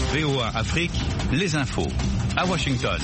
VOA Afrique, les infos. À Washington.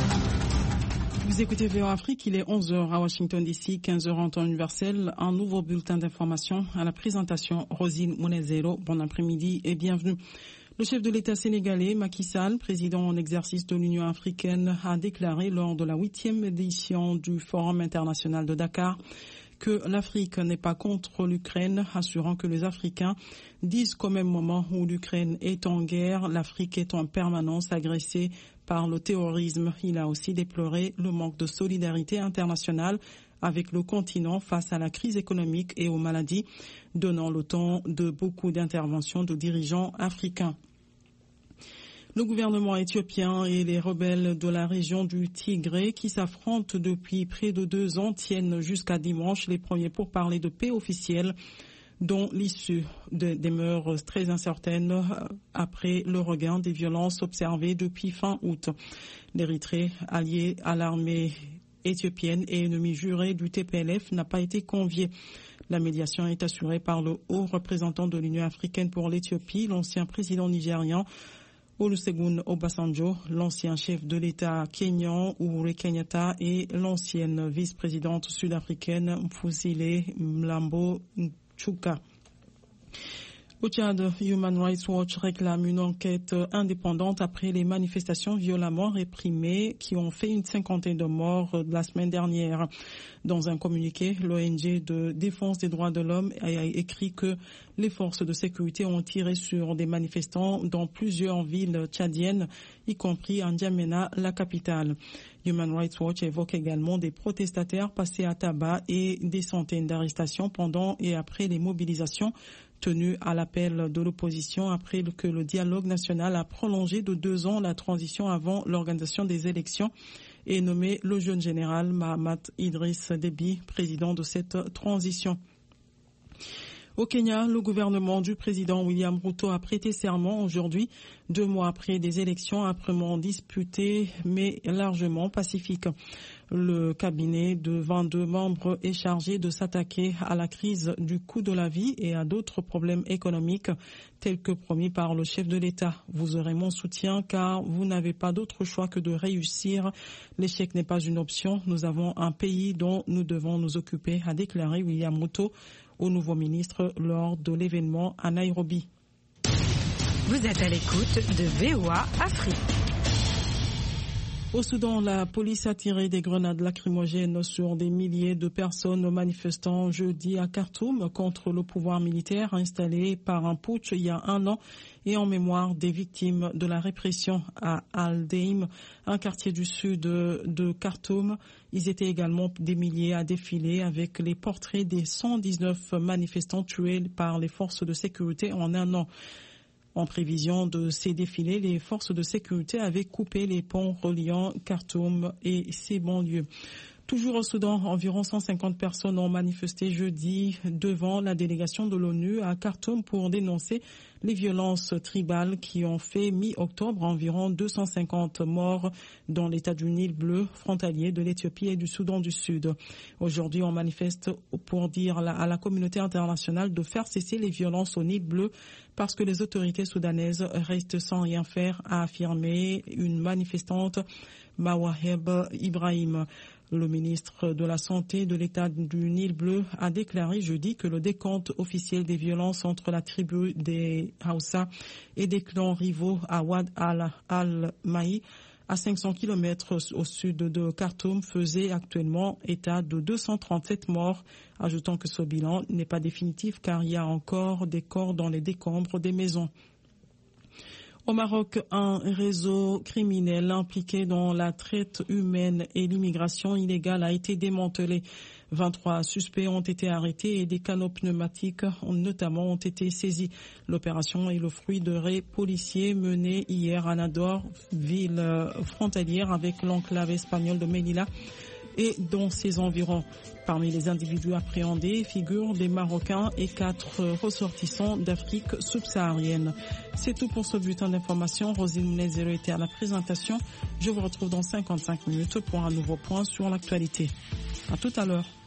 Vous écoutez VOA Afrique, il est 11h à Washington DC, 15h en temps universel. Un nouveau bulletin d'information à la présentation. Rosine Mounezero, bon après-midi et bienvenue. Le chef de l'État sénégalais, Macky Sall, président en exercice de l'Union africaine, a déclaré lors de la 8e édition du Forum international de Dakar que l'Afrique n'est pas contre l'Ukraine, assurant que les Africains disent qu'au même moment où l'Ukraine est en guerre, l'Afrique est en permanence agressée par le terrorisme. Il a aussi déploré le manque de solidarité internationale avec le continent face à la crise économique et aux maladies, donnant le temps de beaucoup d'interventions de dirigeants africains. Le gouvernement éthiopien et les rebelles de la région du Tigré qui s'affrontent depuis près de 2 ans tiennent jusqu'à dimanche les premiers pourparlers de paix officiels dont l'issue demeure très incertaine après le regain des violences observées depuis fin août. L'Érythrée, allié à l'armée éthiopienne et ennemi juré du TPLF, n'a pas été convié. La médiation est assurée par le haut représentant de l'Union africaine pour l'Éthiopie, l'ancien président nigérian Olusegun Obasanjo, l'ancien chef de l'État kényan Uhuru Kenyatta et l'ancienne vice-présidente sud-africaine Mfuzile Mlambo Nchuka. Au Tchad, Human Rights Watch réclame une enquête indépendante après les manifestations violemment réprimées qui ont fait une 50aine de morts la semaine dernière. Dans un communiqué, l'ONG de défense des droits de l'homme a écrit que les forces de sécurité ont tiré sur des manifestants dans plusieurs villes tchadiennes, y compris en N'Djamena, la capitale. Human Rights Watch évoque également des protestataires passés à tabac et des centaines d'arrestations pendant et après les mobilisations tenues à l'appel de l'opposition après que le dialogue national a prolongé de 2 ans la transition avant l'organisation des élections et nommé le jeune général Mahamat Idriss Déby président de cette transition. Au Kenya, le gouvernement du président William Ruto a prêté serment aujourd'hui, 2 mois après des élections âprement disputées mais largement pacifiques. Le cabinet de 22 membres est chargé de s'attaquer à la crise du coût de la vie et à d'autres problèmes économiques tels que promis par le chef de l'État. Vous aurez mon soutien car vous n'avez pas d'autre choix que de réussir. L'échec n'est pas une option. Nous avons un pays dont nous devons nous occuper, a déclaré William Ruto au nouveau ministre lors de l'événement à Nairobi. Vous êtes à l'écoute de VOA Afrique. Au Soudan, la police a tiré des grenades lacrymogènes sur des milliers de personnes manifestant jeudi à Khartoum contre le pouvoir militaire installé par un putsch il y a 1 an et en mémoire des victimes de la répression à Al-Deim, un quartier du sud de Khartoum. Ils étaient également des milliers à défiler avec les portraits des 119 manifestants tués par les forces de sécurité en 1 an. En prévision de ces défilés, les forces de sécurité avaient coupé les ponts reliant Khartoum et ses banlieues. Toujours au Soudan, environ 150 personnes ont manifesté jeudi devant la délégation de l'ONU à Khartoum pour dénoncer les violences tribales qui ont fait mi-octobre environ 250 morts dans l'état du Nil bleu, frontalier de l'Éthiopie et du Soudan du Sud. Aujourd'hui, on manifeste pour dire à la communauté internationale de faire cesser les violences au Nil bleu parce que les autorités soudanaises restent sans rien faire, a affirmé une manifestante, Mawaheb Ibrahim. Le ministre de la Santé de l'État du Nil bleu a déclaré jeudi que le décompte officiel des violences entre la tribu des Hausa et des clans rivaux à Wad al-Maï, à 500 km au sud de Khartoum, faisait actuellement état de 237 morts, ajoutant que ce bilan n'est pas définitif car il y a encore des corps dans les décombres des maisons. Au Maroc, un réseau criminel impliqué dans la traite humaine et l'immigration illégale a été démantelé. 23 suspects ont été arrêtés et des canaux pneumatiques notamment ont été saisis. L'opération est le fruit de raids policiers menés hier à Nador, ville frontalière avec l'enclave espagnole de Melilla et dans ses environs. Parmi les individus appréhendés figurent des Marocains et 4 ressortissants d'Afrique subsaharienne. C'est tout pour ce bulletin d'information. Rosine Mounezero était à la présentation. Je vous retrouve dans 55 minutes pour un nouveau point sur l'actualité. À tout à l'heure.